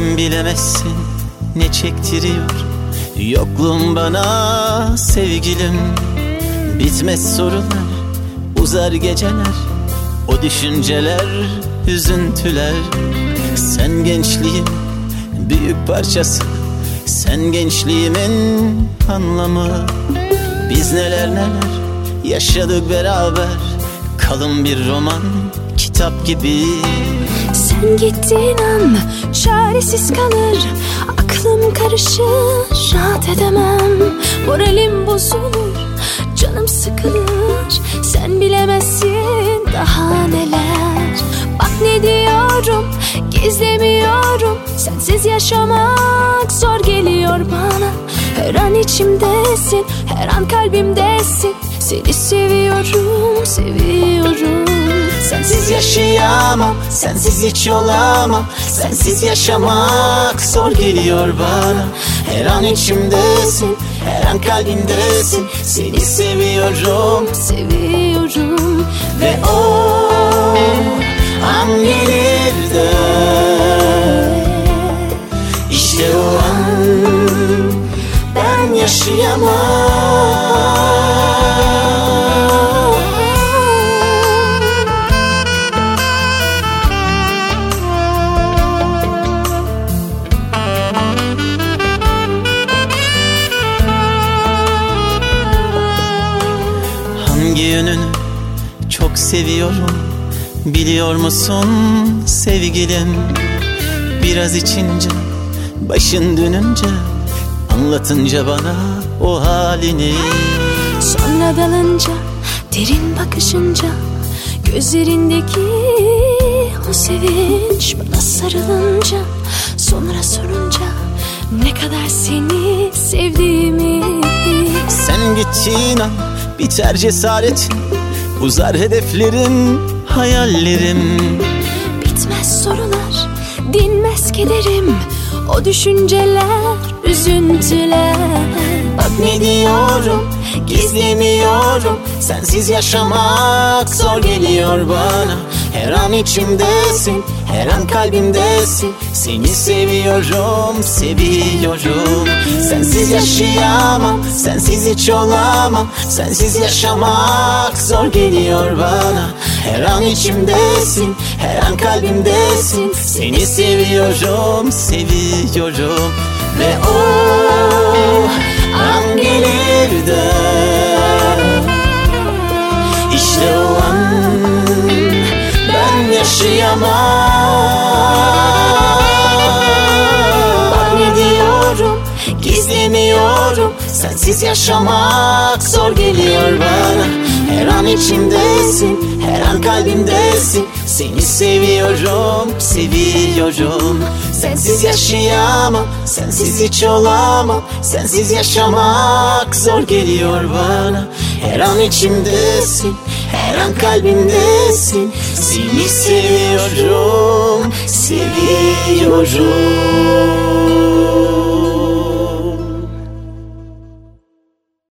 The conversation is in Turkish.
Sen bilemezsin ne çektiriyor yokluğun bana sevgilim. Bitmez sorular, uzar geceler, o düşünceler, üzüntüler. Sen gençliğin büyük parçası, sen gençliğimin anlamı. Biz neler neler yaşadık beraber, kalın bir roman, kitap gibi. Sen gittiğin an çaresiz kalır, aklım karışır, rahat edemem. Moralim bozulur, canım sıkılır. Sen bilemezsin daha neler. Bak ne diyorum, gizlemiyorum. Sensiz yaşamak zor geliyor bana. Her an içimdesin, her an kalbimdesin. Seni seviyorum, seviyorum. Sensiz yaşayamam, sensiz hiç olamam. Sensiz yaşamak zor geliyor bana. Her an içimdesin, her an kalbimdesin. Seni seviyorum, seviyorum. ve o an gelir de, İşte o an ben yaşayamam. Hangi yönünü çok seviyorum biliyor musun sevgilim? Biraz içince, başın dönünce, anlatınca bana o halini. Sonra dalınca, derin bakışınca, gözlerindeki o sevinç bana sarılınca, sonra sorunca ne kadar seni sevdiğimi. Sen gittiğin an biter cesaretin, uzar hedeflerim, hayallerim. Bitmez sorular, dinmez kederim, o düşünceler, üzüntüler. Bak ne diyorum, gizlemiyorum. Sensiz yaşamak zor geliyor bana. Her an içimdesin, her an kalbimdesin. Seni seviyorum, seviyorum. Sensiz yaşayamam, sensiz hiç olamam. Sensiz yaşamak zor geliyor bana. Her an içimdesin, her an kalbimdesin. Seni seviyorum, seviyorum. Ve o an gelir de, İşte o an ben yaşayamam. Bak ne diyorum, gizlemiyorum. Sensiz yaşamak zor geliyor bana. Her an içimdesin, her an kalbimdesin. Seni seviyorum, seviyorum. Sensiz yaşayamam, sensiz hiç olamam. Sensiz yaşamak zor geliyor bana. Her an içimdesin, her an kalbimdesin. Seni seviyorum, seviyorum.